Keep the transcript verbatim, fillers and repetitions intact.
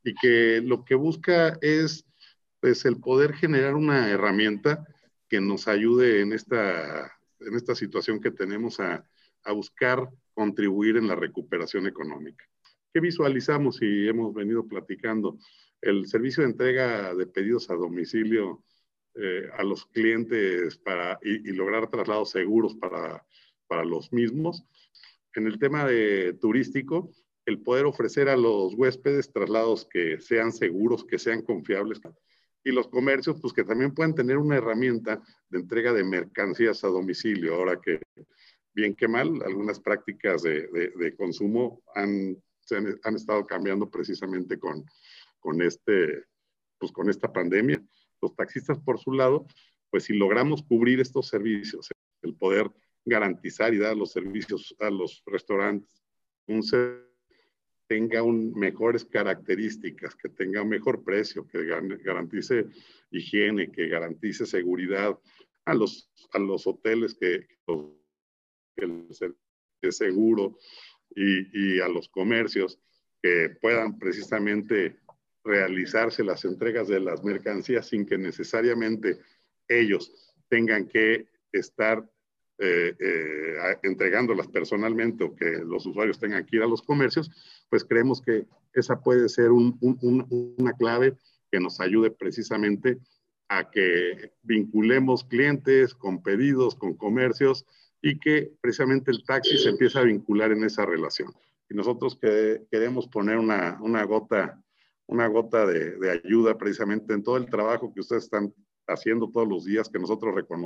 y que lo que busca es pues, el poder generar una herramienta que nos ayude en esta, en esta situación que tenemos a, a buscar contribuir en la recuperación económica. ¿Qué visualizamos y hemos venido platicando? El servicio de entrega de pedidos a domicilio eh, a los clientes para, y, y lograr traslados seguros para, para los mismos. En el tema de turístico, el poder ofrecer a los huéspedes traslados que sean seguros, que sean confiables, y los comercios, pues que también puedan tener una herramienta de entrega de mercancías a domicilio. Ahora que, bien que mal, algunas prácticas de, de, de consumo han, se han, han, estado cambiando precisamente con, con, este, pues con esta pandemia. Los taxistas, por su lado, pues si logramos cubrir estos servicios, el poder garantizar y dar los servicios a los restaurantes, un servicio tenga un, mejores características, que tenga un mejor precio, que garantice higiene, que garantice seguridad a los, a los hoteles, que, que el seguro y, y a los comercios que puedan precisamente realizarse las entregas de las mercancías sin que necesariamente ellos tengan que estar eh, eh, entregándolas personalmente o que los usuarios tengan que ir a los comercios, pues creemos que esa puede ser un, un, un, una clave que nos ayude precisamente a que vinculemos clientes con pedidos, con comercios y que precisamente el taxi se empiece a vincular en esa relación. Y nosotros que, queremos poner una, una gota, una gota de, de ayuda precisamente en todo el trabajo que ustedes están haciendo todos los días, que nosotros reconocemos